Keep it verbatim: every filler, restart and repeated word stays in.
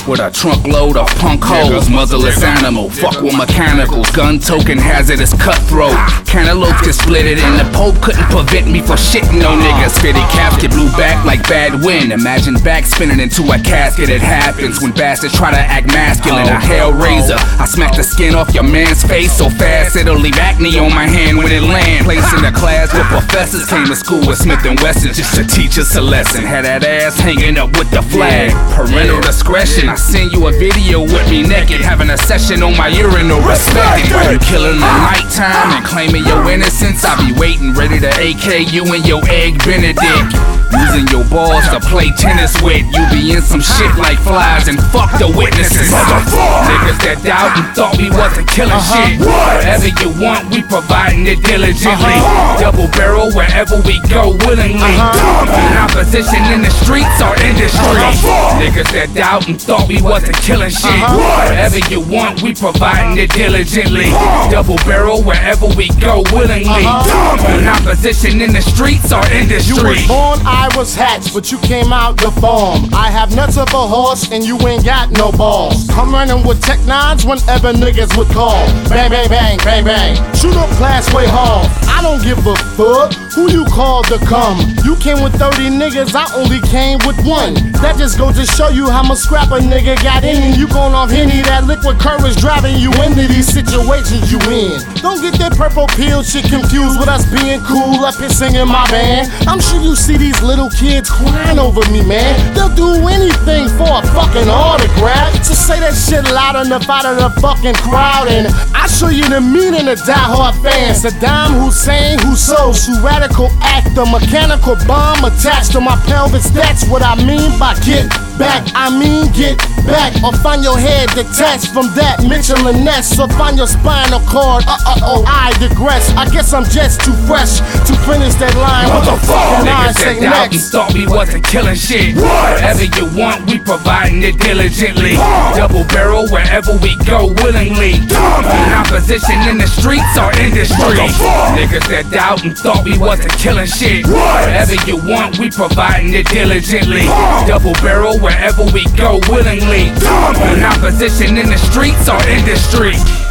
with a trunk load of punk hoes. Muzzlerless animal, fuck with mechanicals. Gun token hazardous cutthroat. Cantaloupe get split it, and the Pope couldn't prevent me from shitting no niggas. Fitty casket blew back like bad wind. Imagine back spinning into a casket. It happens when bastards try to act masculine. A hellraiser, I smack the skin off your man's face so fast it'll leave acne on my hand when it land. Placed in a class where professors came to school with Smith and Wesson just to teach us a lesson. Had that ass hanging up with the flag. Parental discretion. I send you a video with me naked, having a session on my urinal. Respect it. While you killing the nighttime and claiming your innocence, I be waiting ready to A K you and your egg Benedict. Using your balls to play tennis with. You be in some shit like flies and fuck the witnesses. Niggas that doubt and thought we wasn't killing uh-huh. shit. Whatever you want, we providing it diligently. Uh-huh. Double barrel wherever we go willingly. Uh-huh. In opposition in the streets or industry. Uh-huh. Niggas that doubt and thought we wasn't killing shit. Uh-huh. Whatever you want, we providing it diligently. Uh-huh. Double barrel wherever we go willingly. Uh-huh. In opposition in the streets or industry. You was born, I was hatched, but you came out deformed. I have nuts of a horse and you ain't got no balls. I'm running with tech nines whenever niggas would call. Bang, bang, bang, bang, bang. Shoot up Classway Hall. I don't give a fuck who you called to come. You came with thirty niggas, I only came with one. That just goes to show you how much scrap a nigga got in. You going off Henny, that liquid courage driving you into these situations you in. Don't get that purple pill shit confused with us being cool up here singing my band. I'm sure you see these little kids crying over me, man. They'll do anything for a fucking autograph. So say that shit loud enough out of the fucking crowd, and I show you the meaning of diehard fans. Saddam Hussein, Hussos, who radical actor, mechanical bomb attached to my pelvis. That's what I mean by get back. I mean get back, or find your head detached from that Mitchell and Ness, or find your spinal cord. Uh uh oh, I digress. I guess I'm just too fresh to finish that line. What the fuck? Niggas that doubt and thought we wasn't killing shit. What? Whatever you want, we providing it diligently. Uh. Double barrel wherever we go willingly. In opposition in the streets or industry. Niggas that doubt and thought we wasn't killing shit. What? Whatever you want, we providing it diligently. Uh. Double barrel wherever we go willingly. In opposition in the streets or industry.